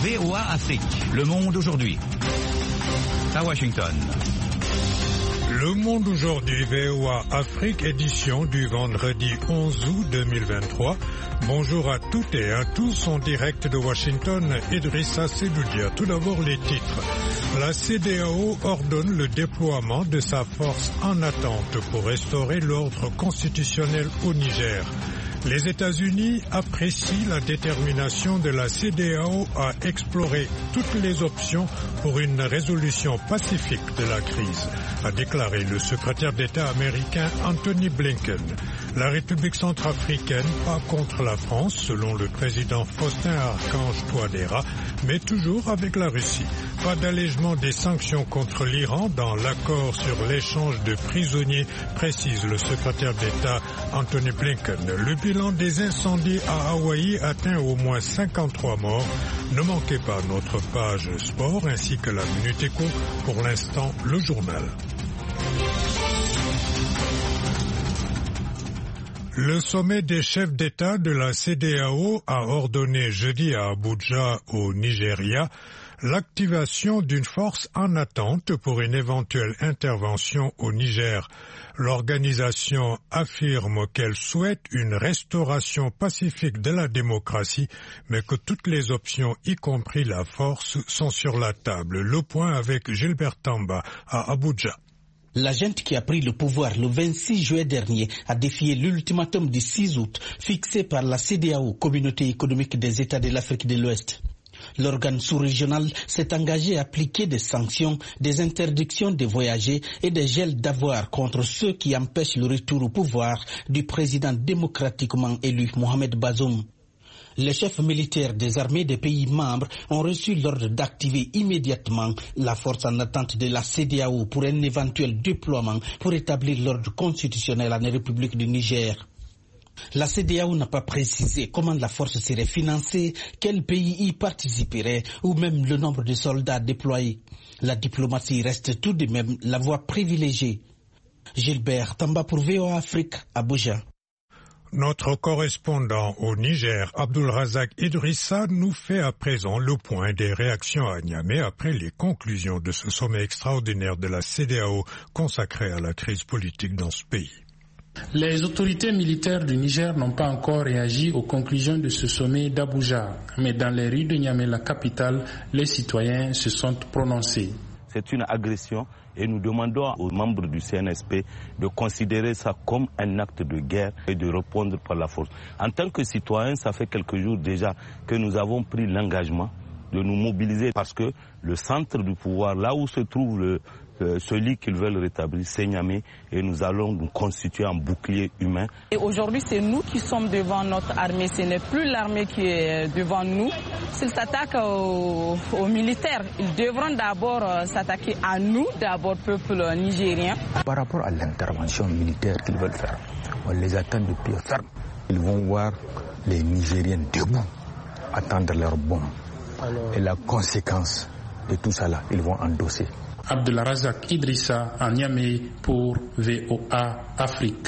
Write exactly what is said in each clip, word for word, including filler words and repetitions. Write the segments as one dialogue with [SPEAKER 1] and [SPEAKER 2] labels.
[SPEAKER 1] V O A Afrique, Le Monde aujourd'hui. À Washington.
[SPEAKER 2] Le Monde aujourd'hui, V O A Afrique, édition du vendredi onze août deux mille vingt-trois. Bonjour à toutes et à tous, en direct de Washington, Idrissa Seloudia. Tout d'abord les titres. La C D A O ordonne le déploiement de sa force en attente pour restaurer l'ordre constitutionnel au Niger. Les États-Unis apprécient la détermination de la C D A O à explorer toutes les options pour une résolution pacifique de la crise, a déclaré le secrétaire d'État américain Anthony Blinken. La République centrafricaine pas contre la France, selon le président Faustin Archange Touadéra, mais toujours avec la Russie. Pas d'allègement des sanctions contre l'Iran dans l'accord sur l'échange de prisonniers, précise le secrétaire d'État Anthony Blinken. Le bilan des incendies à Hawaï atteint au moins cinquante-trois morts. Ne manquez pas notre page sport ainsi que la Minute Éco. Pour l'instant, le journal. Le sommet des chefs d'État de la C D A O a ordonné jeudi à Abuja, au Nigeria, l'activation d'une force en attente pour une éventuelle intervention au Niger. L'organisation affirme qu'elle souhaite une restauration pacifique de la démocratie, mais que toutes les options, y compris la force, sont sur la table. Le point avec Gilbert Tamba à Abuja.
[SPEAKER 3] La junte qui a pris le pouvoir le vingt-six juillet dernier a défié l'ultimatum du six août fixé par la C D A O, Communauté économique des États de l'Afrique de l'Ouest. L'organe sous-régional s'est engagé à appliquer des sanctions, des interdictions de voyager et des gels d'avoirs contre ceux qui empêchent le retour au pouvoir du président démocratiquement élu Mohamed Bazoum. Les chefs militaires des armées des pays membres ont reçu l'ordre d'activer immédiatement la force en attente de la C D A O pour un éventuel déploiement pour établir l'ordre constitutionnel en République du Niger. La C D A O n'a pas précisé comment la force serait financée, quel pays y participerait ou même le nombre de soldats déployés. La diplomatie reste tout de même la voie privilégiée. Gilbert Tamba pour V O A Afrique, Abuja.
[SPEAKER 2] Notre correspondant au Niger, Abdulrazak Idrissa, nous fait à présent le point des réactions à Niamey après les conclusions de ce sommet extraordinaire de la C D A O consacré à la crise politique dans ce pays.
[SPEAKER 4] Les autorités militaires du Niger n'ont pas encore réagi aux conclusions de ce sommet d'Abuja, mais dans les rues de Niamey, la capitale, les citoyens se sont prononcés.
[SPEAKER 5] C'est une agression et nous demandons aux membres du C N S P de considérer ça comme un acte de guerre et de répondre par la force. En tant que citoyens, ça fait quelques jours déjà que nous avons pris l'engagement de nous mobiliser parce que le centre du pouvoir, là où se trouve le, euh, celui qu'ils veulent rétablir, c'est Niamey, et nous allons nous constituer en bouclier humain.
[SPEAKER 6] Et aujourd'hui, c'est nous qui sommes devant notre armée, ce n'est plus l'armée qui est devant nous. S'ils s'attaquent aux, aux militaires, ils devront d'abord euh, s'attaquer à nous, d'abord peuple nigérien.
[SPEAKER 7] Par rapport à l'intervention militaire qu'ils veulent faire, on les attend de pied ferme. Ils vont voir les Nigériens debout, attendre leurs bombes. Alors... Et la conséquence de tout ça là, ils vont endosser.
[SPEAKER 4] Abdulrazak Idrissa à Niamey pour V O A Afrique.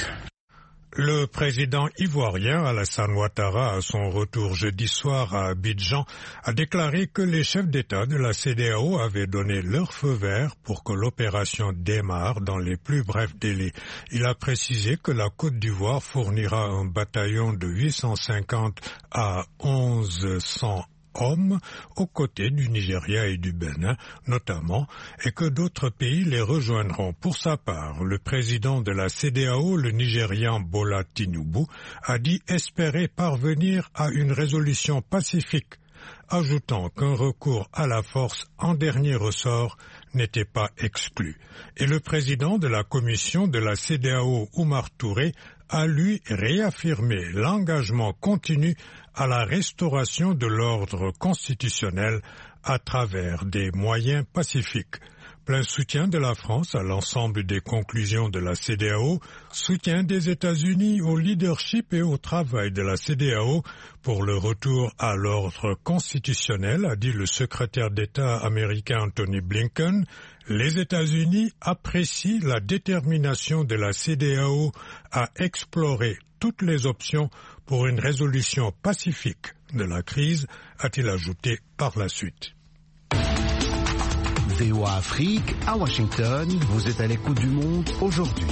[SPEAKER 2] Le président ivoirien Alassane Ouattara, à son retour jeudi soir à Abidjan, a déclaré que les chefs d'État de la C D A O avaient donné leur feu vert pour que l'opération démarre dans les plus brefs délais. Il a précisé que la Côte d'Ivoire fournira un bataillon de huit cent cinquante à mille cent hommes aux côtés du Nigeria et du Bénin notamment, et que d'autres pays les rejoindront. Pour sa part, le président de la C D A O, le Nigérian Bola Tinubu, a dit espérer parvenir à une résolution pacifique, ajoutant qu'un recours à la force en dernier ressort n'était pas exclu. Et le président de la commission de la C D A O, Oumar Touré, a lui réaffirmé l'engagement continu à la restauration de l'ordre constitutionnel à travers des moyens pacifiques. Plein soutien de la France à l'ensemble des conclusions de la C D A O, soutien des États-Unis au leadership et au travail de la C D A O pour le retour à l'ordre constitutionnel, a dit le secrétaire d'État américain Anthony Blinken. Les États-Unis apprécient la détermination de la C D A O à explorer toutes les options pour une résolution pacifique de la crise, a-t-il ajouté par la suite.
[SPEAKER 8] V O A Afrique, à Washington, vous êtes à l'écoute du monde aujourd'hui.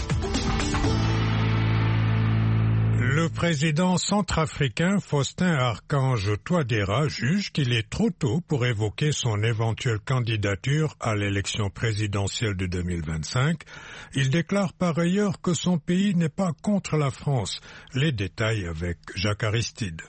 [SPEAKER 2] Le président centrafricain Faustin Archange Touadéra juge qu'il est trop tôt pour évoquer son éventuelle candidature à l'élection présidentielle de deux mille vingt-cinq. Il déclare par ailleurs que son pays n'est pas contre la France. Les détails avec Jacques Aristide.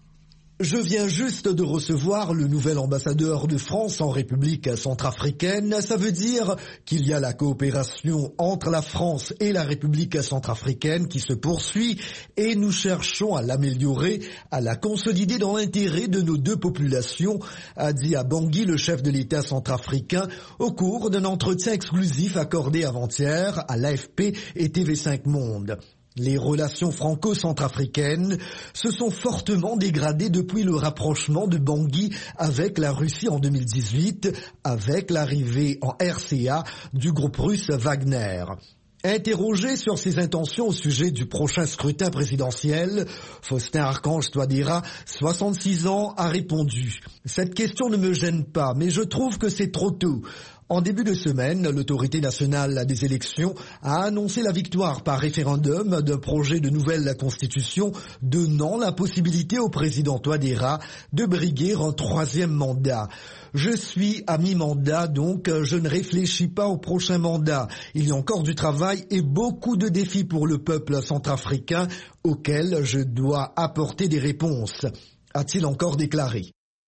[SPEAKER 9] Je viens juste de recevoir le nouvel ambassadeur de France en République centrafricaine. Ça veut dire qu'il y a la coopération entre la France et la République centrafricaine qui se poursuit et nous cherchons à l'améliorer, à la consolider dans l'intérêt de nos deux populations, a dit à Bangui le chef de l'État centrafricain au cours d'un entretien exclusif accordé avant-hier à l'A F P et T V cinq Monde. Les relations franco-centrafricaines se sont fortement dégradées depuis le rapprochement de Bangui avec la Russie en deux mille dix-huit, avec l'arrivée en R C A du groupe russe Wagner. Interrogé sur ses intentions au sujet du prochain scrutin présidentiel, Faustin Archange Touadéra, soixante-six ans, a répondu « Cette question ne me gêne pas, mais je trouve que c'est trop tôt ». En début de semaine, l'autorité nationale des élections a annoncé la victoire par référendum d'un projet de nouvelle constitution donnant la possibilité au président Touadéra de briguer un troisième mandat. Je suis à mi-mandat, donc je ne réfléchis pas au prochain mandat. Il y a encore du travail et beaucoup de défis pour le peuple centrafricain auxquels je dois apporter des réponses, a-t-il encore déclaré.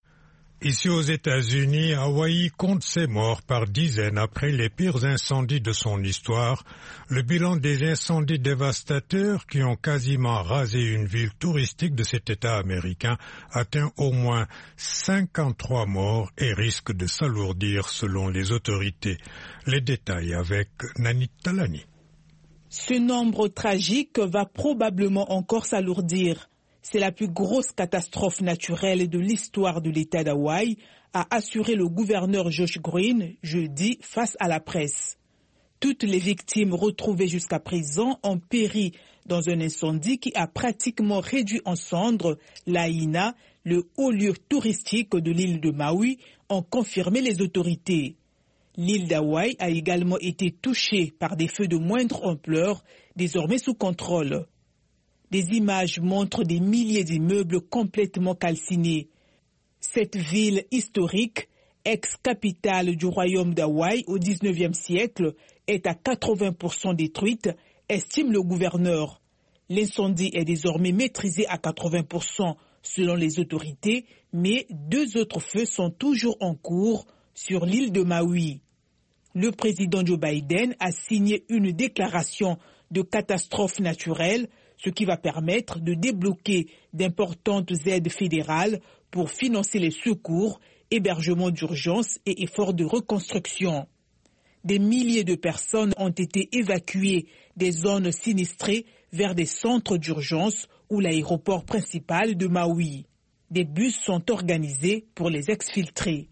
[SPEAKER 2] Ici aux États-Unis, Hawaï compte ses morts par dizaines après les pires incendies de son histoire. Le bilan des incendies dévastateurs qui ont quasiment rasé une ville touristique de cet État américain atteint au moins cinquante-trois morts et risque de s'alourdir selon les autorités. Les détails avec Nanit Talani.
[SPEAKER 10] Ce nombre tragique va probablement encore s'alourdir. C'est la plus grosse catastrophe naturelle de l'histoire de l'État d'Hawaï, a assuré le gouverneur Josh Green jeudi face à la presse. Toutes les victimes retrouvées jusqu'à présent ont péri dans un incendie qui a pratiquement réduit en cendres l'Aïna, le haut lieu touristique de l'île de Maui, ont confirmé les autorités. L'île d'Hawaï a également été touchée par des feux de moindre ampleur, désormais sous contrôle. Des images montrent des milliers d'immeubles complètement calcinés. Cette ville historique, ex-capitale du royaume d'Hawaï au dix-neuvième siècle, est à quatre-vingts pour cent détruite, estime le gouverneur. L'incendie est désormais maîtrisé à quatre-vingts pour cent selon les autorités, mais deux autres feux sont toujours en cours sur l'île de Maui. Le président Joe Biden a signé une déclaration de catastrophe naturelle, ce qui va permettre de débloquer d'importantes aides fédérales pour financer les secours, hébergements d'urgence et efforts de reconstruction. Des milliers de personnes ont été évacuées des zones sinistrées vers des centres d'urgence ou l'aéroport principal de Maui. Des bus sont organisés pour les exfiltrer.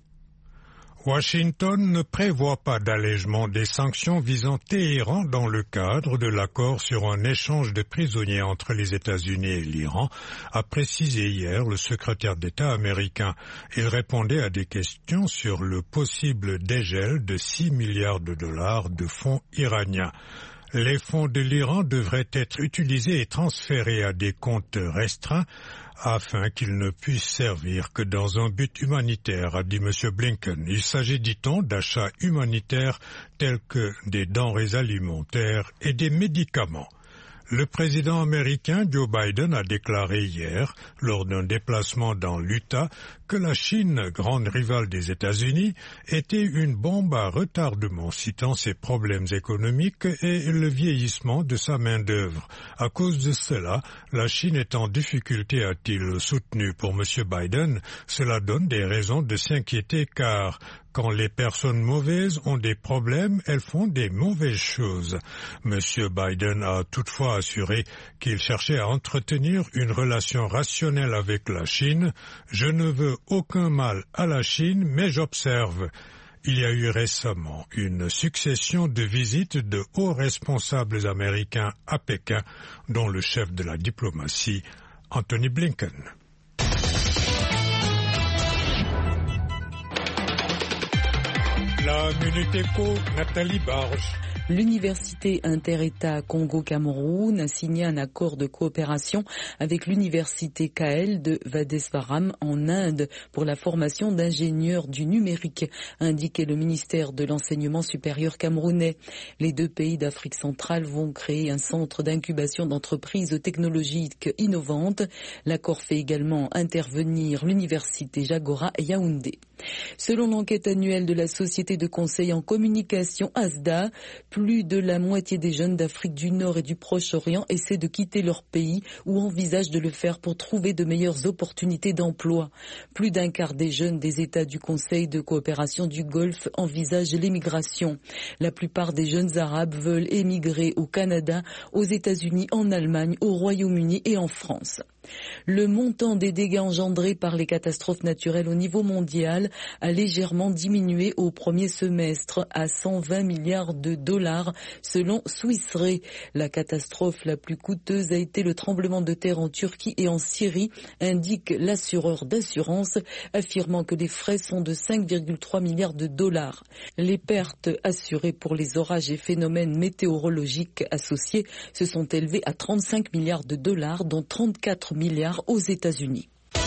[SPEAKER 2] Washington ne prévoit pas d'allègement des sanctions visant Téhéran dans le cadre de l'accord sur un échange de prisonniers entre les États-Unis et l'Iran, a précisé hier le secrétaire d'État américain. Il répondait à des questions sur le possible dégel de six milliards de dollars de fonds iraniens. Les fonds de l'Iran devraient être utilisés et transférés à des comptes restreints afin qu'ils ne puissent servir que dans un but humanitaire, a dit M. Blinken. Il s'agit, dit-on, d'achats humanitaires tels que des denrées alimentaires et des médicaments. Le président américain Joe Biden a déclaré hier, lors d'un déplacement dans l'Utah, que la Chine, grande rivale des États-Unis, était une bombe à retardement, citant ses problèmes économiques et le vieillissement de sa main-d'œuvre. À cause de cela, la Chine est en difficulté, a-t-il soutenu. Pour M. Biden, cela donne des raisons de s'inquiéter car quand les personnes mauvaises ont des problèmes, elles font des mauvaises choses. M. Biden a toutefois assuré qu'il cherchait à entretenir une relation rationnelle avec la Chine. Je ne veux aucun mal à la Chine, mais j'observe. Il y a eu récemment une succession de visites de hauts responsables américains à Pékin, dont le chef de la diplomatie Anthony Blinken. La Minute Éco, Nathalie Barge.
[SPEAKER 11] L'Université Inter-État Congo-Cameroun a signé un accord de coopération avec l'Université K L de Vadesvaram en Inde pour la formation d'ingénieurs du numérique, a indiqué le ministère de l'Enseignement supérieur camerounais. Les deux pays d'Afrique centrale vont créer un centre d'incubation d'entreprises technologiques innovantes. L'accord fait également intervenir l'Université Jagora et Yaoundé. Selon l'enquête annuelle de la Société de conseil en communication A S D A, plus de la moitié des jeunes d'Afrique du Nord et du Proche-Orient essaient de quitter leur pays ou envisagent de le faire pour trouver de meilleures opportunités d'emploi. Plus d'un quart des jeunes des États du Conseil de coopération du Golfe envisagent l'émigration. La plupart des jeunes Arabes veulent émigrer au Canada, aux États-Unis, en Allemagne, au Royaume-Uni et en France. Le montant des dégâts engendrés par les catastrophes naturelles au niveau mondial a légèrement diminué au premier semestre à cent vingt milliards de dollars selon Swiss Re. La catastrophe la plus coûteuse a été le tremblement de terre en Turquie et en Syrie, indique l'assureur d'assurance, affirmant que les frais sont de cinq virgule trois milliards de dollars. Les pertes assurées pour les orages et phénomènes météorologiques associés se sont élevées à trente-cinq milliards de dollars, dont trente-quatre milliards aux États-Unis.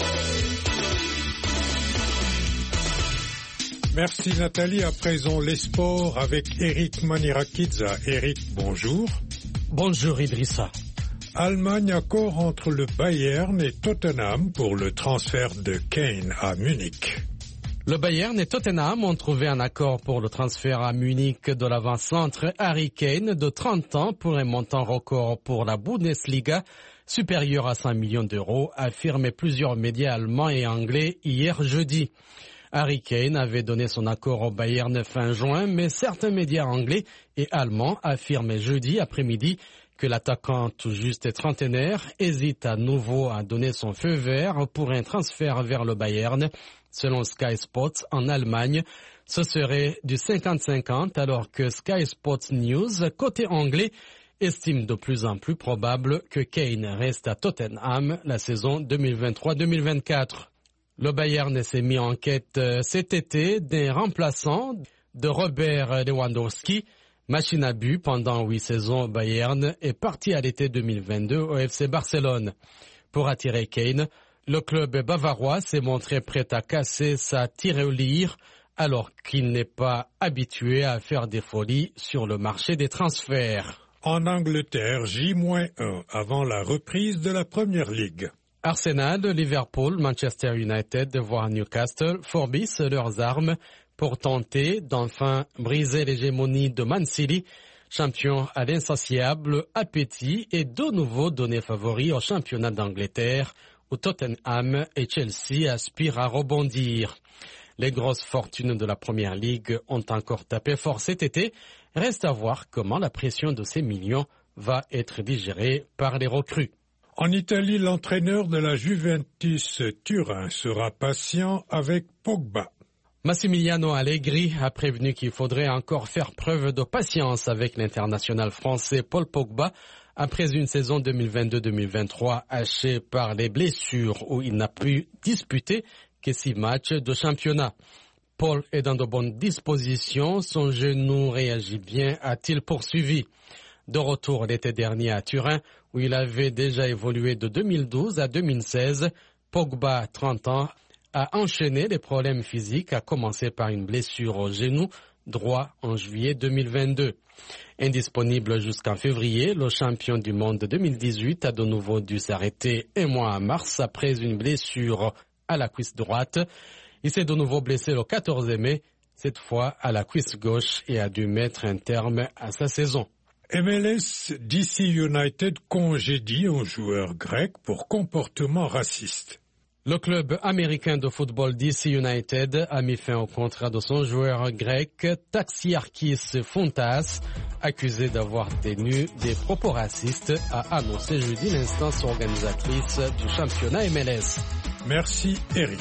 [SPEAKER 2] Merci Nathalie. À présent, les sports avec Eric Manirakidza. Eric, bonjour.
[SPEAKER 12] Bonjour Idrissa.
[SPEAKER 2] Allemagne, accord entre le Bayern et Tottenham pour le transfert de Kane à Munich.
[SPEAKER 12] Le Bayern et Tottenham ont trouvé un accord pour le transfert à Munich de l'avant-centre Harry Kane de trente ans pour un montant record pour la Bundesliga supérieur à cinq millions d'euros, affirmaient plusieurs médias allemands et anglais hier jeudi. Harry Kane avait donné son accord au Bayern fin juin, mais certains médias anglais et allemands affirment jeudi après-midi que l'attaquant tout juste trentenaire hésite à nouveau à donner son feu vert pour un transfert vers le Bayern. Selon Sky Sports en Allemagne, ce serait du cinquante cinquante alors que Sky Sports News, côté anglais, estime de plus en plus probable que Kane reste à Tottenham la saison deux mille vingt-trois deux mille vingt-quatre. Le Bayern s'est mis en quête cet été d'un remplaçant de Robert Lewandowski, machine à but pendant huit saisons au Bayern, est parti à l'été deux mille vingt-deux au F C Barcelone. Pour attirer Kane, le club bavarois s'est montré prêt à casser sa tirelire alors qu'il n'est pas habitué à faire des folies sur le marché des transferts.
[SPEAKER 2] En Angleterre, J un avant la reprise de la Première Ligue.
[SPEAKER 12] Arsenal, Liverpool, Manchester United, voire Newcastle fournissent leurs armes pour tenter d'enfin briser l'hégémonie de Man City, champion à l'insatiable appétit et de nouveau donné favori au championnat d'Angleterre, où Tottenham et Chelsea aspirent à rebondir. Les grosses fortunes de la Première Ligue ont encore tapé fort cet été. Reste à voir comment la pression de ces millions va être digérée par les recrues.
[SPEAKER 2] En Italie, l'entraîneur de la Juventus Turin sera patient avec Pogba.
[SPEAKER 12] Massimiliano Allegri a prévenu qu'il faudrait encore faire preuve de patience avec l'international français Paul Pogba après une saison deux mille vingt-deux deux mille vingt-trois hachée par les blessures où il n'a pu disputer que six matchs de championnat. Paul est dans de bonnes dispositions, son genou réagit bien, a-t-il poursuivi. De retour l'été dernier à Turin, où il avait déjà évolué de deux mille douze à deux mille seize, Pogba, trente ans, a enchaîné les problèmes physiques, à commencer par une blessure au genou droit en juillet deux mille vingt-deux. Indisponible jusqu'en février, le champion du monde deux mille dix-huit a de nouveau dû s'arrêter un mois en mars après une blessure à la cuisse droite. Il s'est de nouveau blessé le quatorze mai, cette fois à la cuisse gauche, et a dû mettre un terme à sa saison.
[SPEAKER 2] M L S, D C United congédie un joueur grec pour comportement raciste.
[SPEAKER 12] Le club américain de football D C United a mis fin au contrat de son joueur grec Taxiarchis Fontas, accusé d'avoir tenu des propos racistes, a annoncé jeudi l'instance organisatrice du championnat M L S.
[SPEAKER 2] Merci Eric.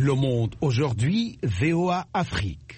[SPEAKER 8] Le Monde aujourd'hui, V O A Afrique.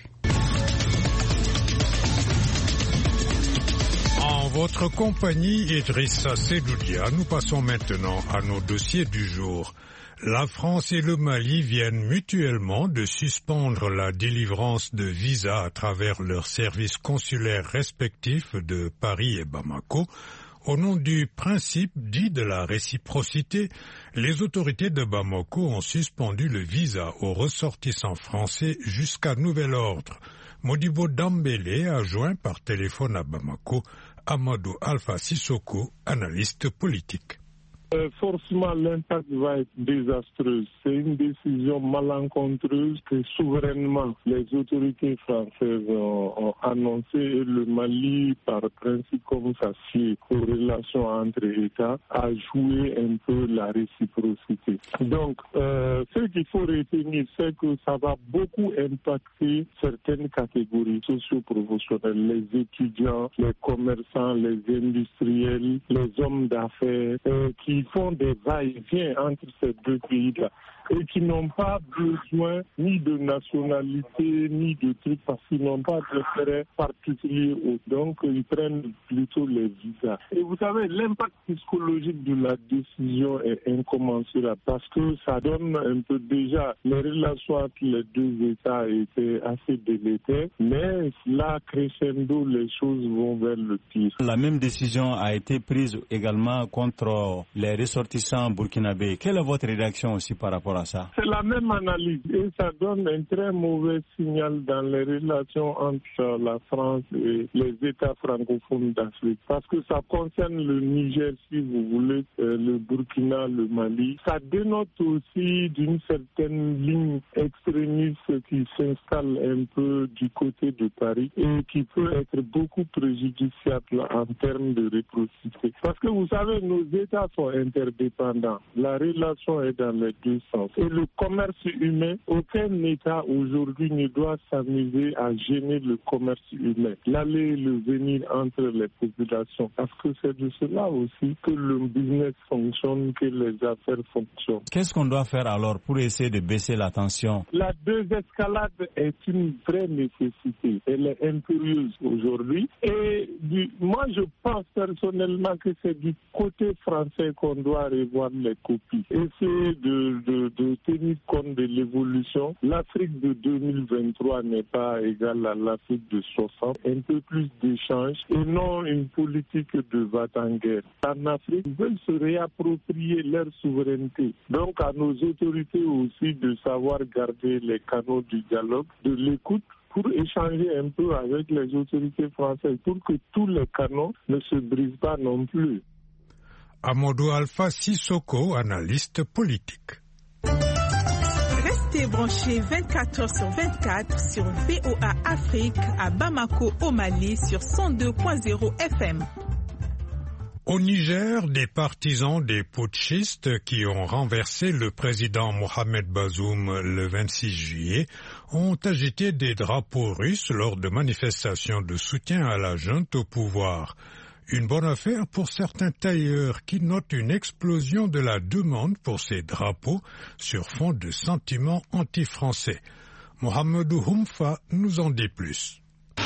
[SPEAKER 2] En votre compagnie, Idrissa Sedoudia, nous passons maintenant à nos dossiers du jour. La France et le Mali viennent mutuellement de suspendre la délivrance de visas à travers leurs services consulaires respectifs de Paris et Bamako. Au nom du principe dit de la réciprocité, les autorités de Bamako ont suspendu le visa aux ressortissants français jusqu'à nouvel ordre. Modibo Dambélé a joint par téléphone à Bamako Amadou Alpha Sissoko, analyste politique.
[SPEAKER 13] Euh, forcément, l'impact va être désastreux. C'est une décision malencontreuse que souverainement les autorités françaises ont, ont annoncé et le Mali, par principe comme ça sied aux relations entre États, a joué un peu la réciprocité. Donc, euh, ce qu'il faut retenir, c'est que ça va beaucoup impacter certaines catégories socio-professionnelles, les étudiants, les commerçants, les industriels, les hommes d'affaires, euh, qui font des va-et-vient entre ces deux pays-là et qui n'ont pas besoin ni de nationalité, ni de trucs, parce qu'ils n'ont pas de frais particuliers. Donc, ils prennent plutôt les visas. Et vous savez, l'impact psychologique de la décision est incommensurable parce que ça donne un peu déjà, les relations entre les deux États étaient assez délétères, mais là, crescendo, les choses vont vers le pire.
[SPEAKER 14] La même décision a été prise également contre les ressortissants burkinabés. Quelle est votre réaction aussi par rapport à ça?
[SPEAKER 13] C'est la même analyse et ça donne un très mauvais signal dans les relations entre la France et les États francophones d'Afrique parce que ça concerne le Niger, si vous voulez, euh, le Burkina, le Mali. Ça dénote aussi d'une certaine ligne extrémiste qui s'installe un peu du côté de Paris et qui peut être beaucoup préjudiciable en termes de réciprocité. Parce que vous savez, nos États sont interdépendants. La relation est dans les deux sens. Et le commerce humain, aucun État aujourd'hui ne doit s'amuser à gêner le commerce humain, l'aller et le venir entre les populations. Parce que c'est de cela aussi que le business fonctionne, que les affaires fonctionnent.
[SPEAKER 14] Qu'est-ce qu'on doit faire alors pour essayer de baisser la tension?
[SPEAKER 13] La désescalade est une vraie nécessité. Elle est impérieuse aujourd'hui. Et du, moi, je pense personnellement que c'est du côté français qu'on doit revoir les copies. Essayer de, de, de tenir compte de l'évolution. L'Afrique de deux mille vingt-trois n'est pas égale à l'Afrique de soixante. Un peu plus d'échanges et non une politique de va-t-en-guerre. En Afrique, ils veulent se réapproprier leur souveraineté. Donc à nos autorités aussi de savoir garder les canaux du dialogue, de l'écoute, pour échanger un peu avec les autorités françaises, pour que tous les canaux ne se brisent pas non plus.
[SPEAKER 2] Amadou Alpha Sissoko, analyste politique.
[SPEAKER 10] Restez branchés vingt-quatre heures sur vingt-quatre sur V O A Afrique à Bamako au Mali sur cent deux point zéro F M.
[SPEAKER 2] Au Niger, des partisans des putschistes qui ont renversé le président Mohamed Bazoum le vingt-six juillet ont agité des drapeaux russes lors de manifestations de soutien à la junte au pouvoir. Une bonne affaire pour certains tailleurs qui notent une explosion de la demande pour ces drapeaux sur fond de sentiments anti-français. Mohamedou Houmfa nous en dit plus.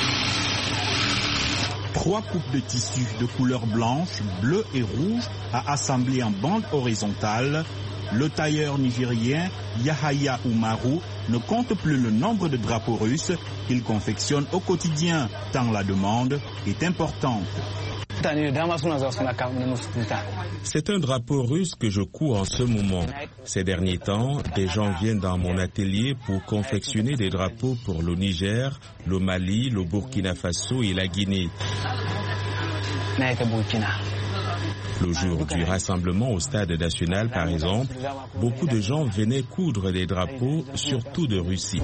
[SPEAKER 15] Trois coupes de tissu de couleur blanche, bleue et rouge à assembler en bande horizontale. Le tailleur nigérien Yahaya Oumarou ne compte plus le nombre de drapeaux russes qu'il confectionne au quotidien, tant la demande est importante.
[SPEAKER 16] C'est un drapeau russe que je couds en ce moment. Ces derniers temps, des gens viennent dans mon atelier pour confectionner des drapeaux pour le Niger, le Mali, le Burkina Faso et la Guinée. Le jour du rassemblement au stade national, par exemple, beaucoup de gens venaient coudre des drapeaux, surtout de Russie.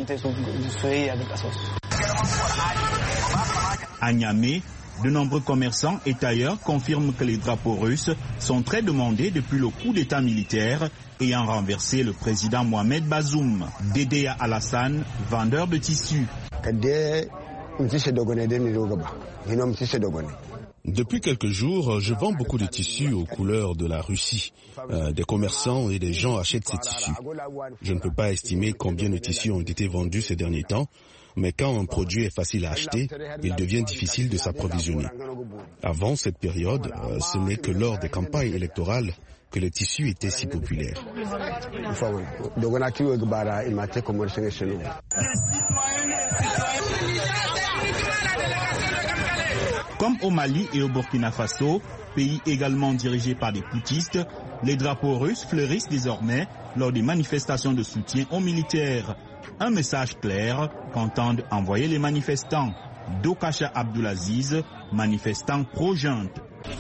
[SPEAKER 15] À Niamey, de nombreux commerçants et tailleurs confirment que les drapeaux russes sont très demandés depuis le coup d'État militaire ayant renversé le président Mohamed Bazoum. Dédéa Alassane, vendeur de tissus.
[SPEAKER 17] Depuis quelques jours, je vends beaucoup de tissus aux couleurs de la Russie. Euh, des commerçants et des gens achètent ces tissus. Je ne peux pas estimer combien de tissus ont été vendus ces derniers temps, mais quand un produit est facile à acheter, il devient difficile de s'approvisionner. Avant cette période, euh, ce n'est que lors des campagnes électorales que les tissus étaient si populaires.
[SPEAKER 15] Comme au Mali et au Burkina Faso, pays également dirigés par des putschistes, les drapeaux russes fleurissent désormais lors des manifestations de soutien aux militaires. Un message clair qu'entendent envoyer les manifestants. Dokasha Abdulaziz, manifestant pro-junte.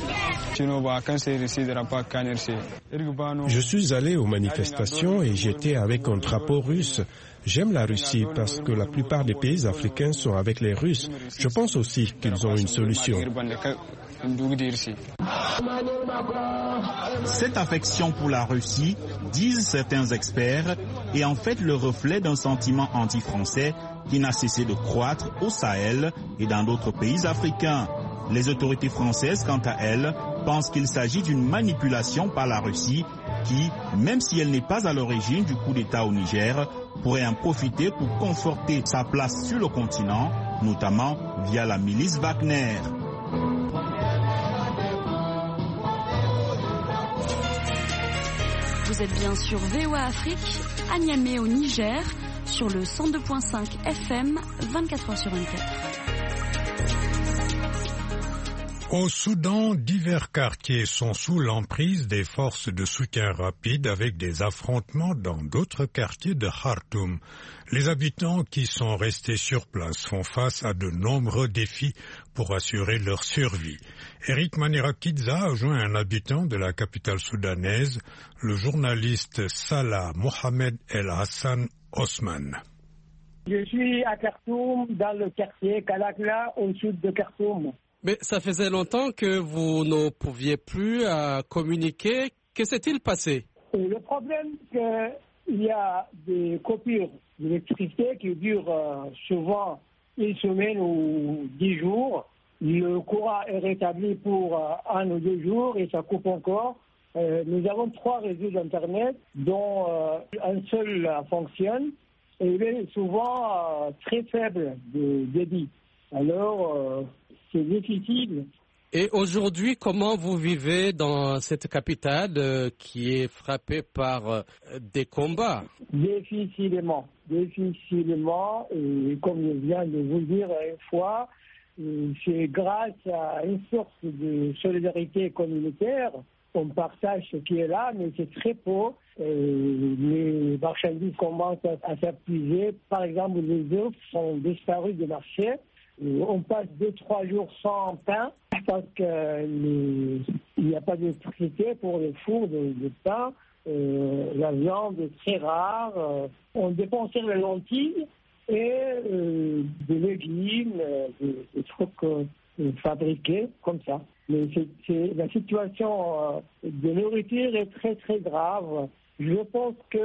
[SPEAKER 18] Je suis allé aux manifestations et j'étais avec un drapeau russe. J'aime la Russie parce que la plupart des pays africains sont avec les Russes. Je pense aussi qu'ils ont une solution.
[SPEAKER 15] Cette affection pour la Russie, disent certains experts, est en fait le reflet d'un sentiment anti-français qui n'a cessé de croître au Sahel et dans d'autres pays africains. Les autorités françaises, quant à elles, pensent qu'il s'agit d'une manipulation par la Russie qui, même si elle n'est pas à l'origine du coup d'État au Niger, pourrait en profiter pour conforter sa place sur le continent, notamment via la milice Wagner.
[SPEAKER 19] Vous êtes bien sur V O A Afrique, à Niamey au Niger, sur le cent deux virgule cinq F M, vingt-quatre heures sur vingt-quatre.
[SPEAKER 2] Au Soudan, divers quartiers sont sous l'emprise des forces de soutien rapide avec des affrontements dans d'autres quartiers de Khartoum. Les habitants qui sont restés sur place font face à de nombreux défis pour assurer leur survie. Eric Manirakidza a joint un habitant de la capitale soudanaise, le journaliste Salah Mohamed El Hassan Osman.
[SPEAKER 20] Je suis à Khartoum, dans le quartier Kalakla, au sud de Khartoum.
[SPEAKER 12] Mais ça faisait longtemps que vous ne pouviez plus euh, communiquer. Que s'est-il passé?
[SPEAKER 20] Le problème, c'est qu'il y a des coupures d'électricité qui durent euh, souvent une semaine ou dix jours. Le courant est rétabli pour euh, un ou deux jours et ça coupe encore. Euh, nous avons trois réseaux d'Internet dont euh, un seul euh, fonctionne et il est souvent euh, très faible de débit. Alors, euh, c'est difficile.
[SPEAKER 12] Et aujourd'hui, comment vous vivez dans cette capitale euh, qui est frappée par euh, des combats?
[SPEAKER 20] Difficilement, difficilement. Et comme je viens de vous le dire une fois, c'est grâce à une sorte de solidarité communautaire. On partage ce qui est là, mais c'est très peu. Et les marchandises commencent à s'épuiser. Par exemple, les œufs sont disparus du marché. On passe deux, trois jours sans pain parce qu'il n'y a pas d'électricité pour les fours de, de pain. Euh, la viande est très rare. Euh, on dépense les lentilles et euh, des légumes, euh, des, des trucs euh, fabriqués comme ça. Mais c'est, c'est, la situation euh, de nourriture est très très grave. Je pense que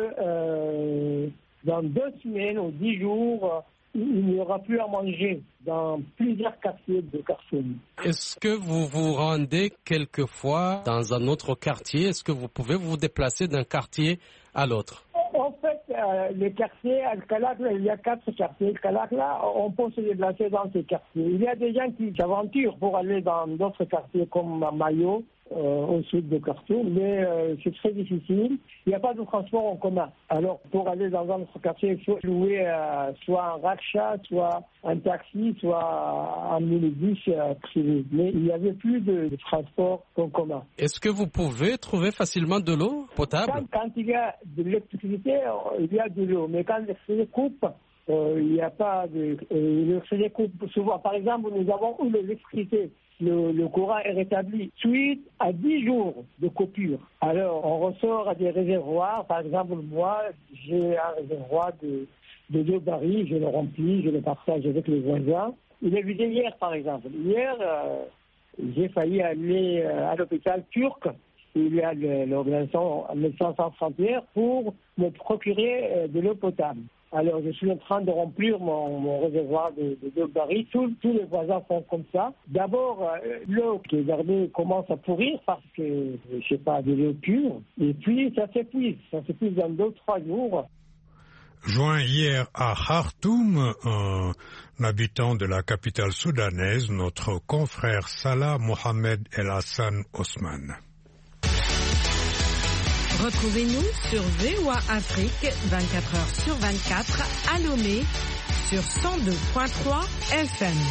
[SPEAKER 20] euh, dans deux semaines ou dix jours, il n'y aura plus à manger dans plusieurs quartiers de Khartoum.
[SPEAKER 12] Est-ce que vous vous rendez quelquefois dans un autre quartier? Est-ce que vous pouvez vous déplacer d'un quartier à l'autre?
[SPEAKER 20] En fait, euh, les quartiers, à Kalakla, il y a quatre quartiers. Kalakla, on peut se déplacer dans ces quartiers. Il y a des gens qui s'aventurent pour aller dans d'autres quartiers comme Mayo, euh, au sud de Khartoum, mais euh, c'est très difficile. Il n'y a pas de transport en commun. Alors, pour aller dans un autre quartier, il faut louer euh, soit un raksha, soit un taxi, soit un minibus euh, privé. Mais il n'y avait plus de, de transport en commun.
[SPEAKER 12] Est-ce que vous pouvez trouver facilement de l'eau potable?
[SPEAKER 20] Quand, quand il y a de l'électricité, il y a de l'eau. Mais quand l'électricité coupe, euh, il n'y a pas de... Euh, l'électricité coupe souvent. Par exemple, nous avons eu l'électricité. Le, le courant est rétabli suite à dix jours de coupure. Alors, on ressort à des réservoirs. Par exemple, moi, j'ai un réservoir de, de deux barils, je le remplis, je le partage avec les voisins. Il est vidé hier, par exemple. Hier, euh, j'ai failli aller euh, à l'hôpital turc. Il y a l'organisation Médecins sans frontières pour me procurer euh, de l'eau potable. Alors, je suis en train de remplir mon, mon réservoir de, de, de barils. Tous, tous les voisins font comme ça. D'abord, euh, l'eau qui est gardée commence à pourrir parce que, je sais pas, de l'eau pure. Et puis, ça s'épuise. Ça s'épuise dans deux, trois jours.
[SPEAKER 2] Joint hier à Khartoum, un habitant de la capitale soudanaise, notre confrère Salah Mohamed El Hassan Osman.
[SPEAKER 21] Retrouvez-nous sur V O A Afrique, vingt-quatre heures sur vingt-quatre, à Lomé, sur cent deux point trois F M.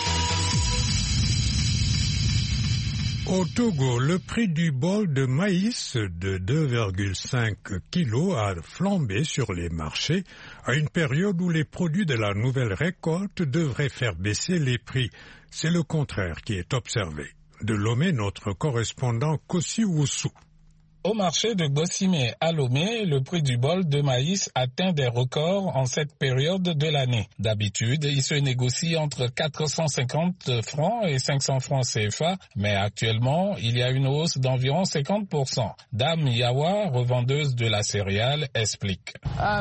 [SPEAKER 2] Au Togo, le prix du bol de maïs de deux virgule cinq kilos a flambé sur les marchés à une période où les produits de la nouvelle récolte devraient faire baisser les prix. C'est le contraire qui est observé. De Lomé, notre correspondant Kossi Woussou.
[SPEAKER 4] Au marché de Gossimé à Lomé, le prix du bol de maïs atteint des records en cette période de l'année. D'habitude, il se négocie entre quatre cent cinquante francs et cinq cents francs C F A, mais actuellement, il y a une hausse d'environ cinquante pour cent. Dame Yawa, revendeuse de la céréale, explique.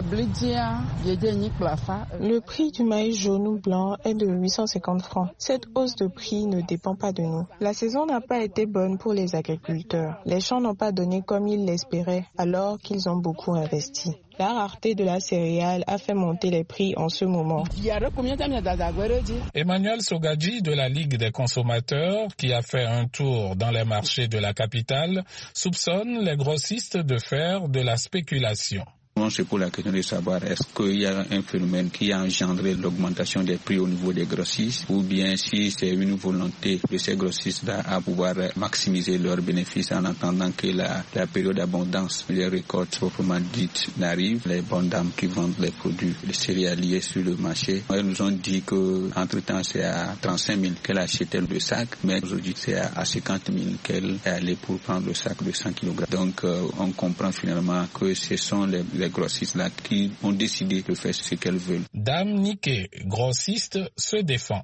[SPEAKER 22] Le prix du maïs jaune ou blanc est de huit cent cinquante francs. Cette hausse de prix ne dépend pas de nous. La saison n'a pas été bonne pour les agriculteurs. Les champs n'ont pas donné comme ils l'espéraient, alors qu'ils ont beaucoup investi. La rareté de la céréale a fait monter les prix en ce moment.
[SPEAKER 4] Emmanuel Sogadji de la Ligue des consommateurs, qui a fait un tour dans les marchés de la capitale, soupçonne les grossistes de faire de la spéculation.
[SPEAKER 23] C'est pour la question de savoir est-ce qu'il y a un phénomène qui a engendré l'augmentation des prix au niveau des grossistes ou bien si c'est une volonté de ces grossistes-là à pouvoir maximiser leurs bénéfices en attendant que la, la période d'abondance des récoltes proprement dites n'arrive. Les bonnes dames qui vendent les produits les céréaliers sur le marché, elles nous ont dit que entre temps c'est à trente-cinq mille qu'elle achetait le sac, mais aujourd'hui c'est à cinquante mille qu'elle est allée pour prendre le sac de cent kilogrammes. Donc euh, on comprend finalement que ce sont les, les grossistes là qui ont décidé de faire ce qu'elles veulent.
[SPEAKER 4] Dame Niké, grossiste, se défend.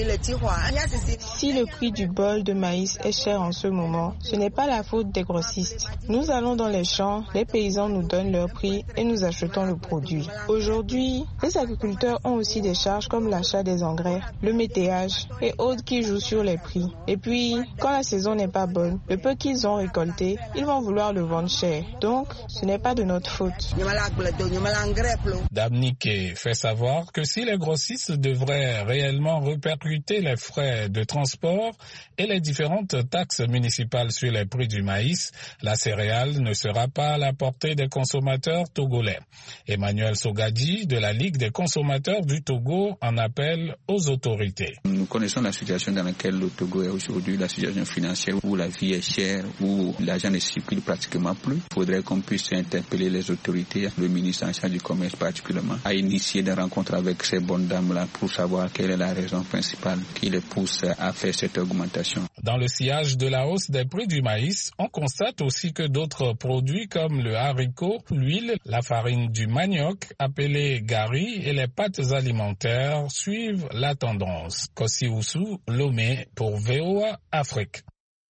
[SPEAKER 22] Si le prix du bol de maïs est cher en ce moment, ce n'est pas la faute des grossistes. Nous allons dans les champs, les paysans nous donnent leur prix et nous achetons le produit. Aujourd'hui, les agriculteurs ont aussi des charges comme l'achat des engrais, le météage et autres qui jouent sur les prix. Et puis, quand la saison n'est pas bonne, le peu qu'ils ont récolté, ils vont vouloir le vendre cher. Donc, ce n'est pas de notre faute.
[SPEAKER 4] Dame Niké fait savoir que si les grossistes devraient réellement répercuter les frais de transport et les différentes taxes municipales sur les prix du maïs, la céréale ne sera pas à la portée des consommateurs togolais. Emmanuel Sogadji de la Ligue des consommateurs du Togo en appelle aux autorités.
[SPEAKER 23] Nous connaissons la situation dans laquelle le Togo est aujourd'hui, la situation financière où la vie est chère, où l'argent ne circule pratiquement plus. Il faudrait qu'on puisse interpeller les autorités, le ministre en charge du commerce particulièrement, à initier des rencontres avec ces bonnes dames-là pour savoir quelle est la raison principale qui les pousse à faire cette augmentation.
[SPEAKER 4] Dans le sillage de la hausse des prix du maïs, on constate aussi que d'autres produits comme le haricot, l'huile, la farine du manioc, appelée gari, et les pâtes alimentaires suivent la tendance. Kossi Woussou, Lomé pour V O A Afrique.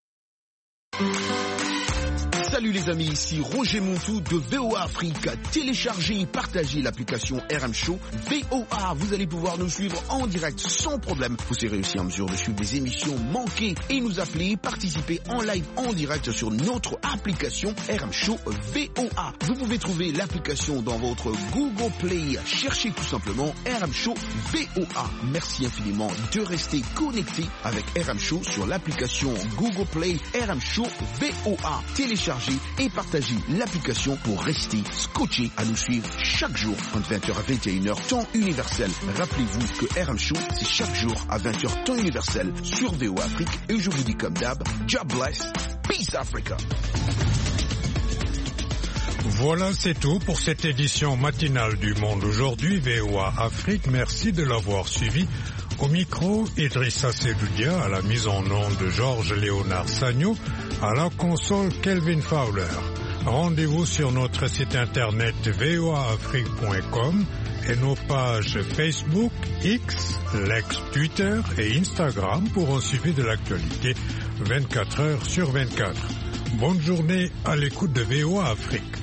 [SPEAKER 24] Salut les amis, ici Roger Montou de V O A Afrique. Téléchargez et partagez l'application R M Show V O A. Vous allez pouvoir nous suivre en direct sans problème. Vous serez aussi en mesure de suivre des émissions manquées et nous appeler, participer en live en direct sur notre application R M Show V O A. Vous pouvez trouver l'application dans votre Google Play. Cherchez tout simplement R M Show V O A. Merci infiniment de rester connecté avec R M Show sur l'application Google Play R M Show V O A. Téléchargez et partagez l'application pour rester scotché à nous suivre chaque jour entre vingt heures à vingt et une heures temps universel. Rappelez-vous que R M Show c'est chaque jour à vingt heures temps universel sur V O A Afrique et je vous dis comme d'hab, God bless, peace Africa.
[SPEAKER 2] Voilà, c'est tout pour cette édition matinale du Monde aujourd'hui, V O A Afrique. Merci de l'avoir suivi. Au micro, Idrissa Sedoudia, à la mise en onde de Georges Léonard Sagno, à la console Kelvin Fowler. Rendez-vous sur notre site internet v o a afrique point com et nos pages Facebook, X, l'ex-Twitter et Instagram pour un suivi de l'actualité vingt-quatre heures sur vingt-quatre. Bonne journée à l'écoute de V O A Afrique.